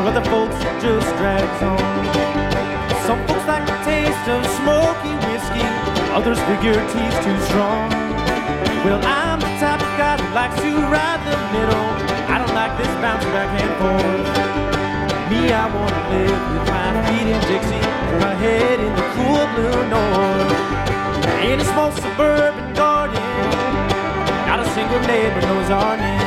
while other folks just drags on. Some folks like the taste of smoky whiskey, others figure tea's too strong. Well, I'm the type of guy who likes to ride the middle. I don't like this bounce back and forth. Me, I want to live with my feet in Dixie, my head in the cool blue north. In a small suburban garden, not a single neighbor knows our name.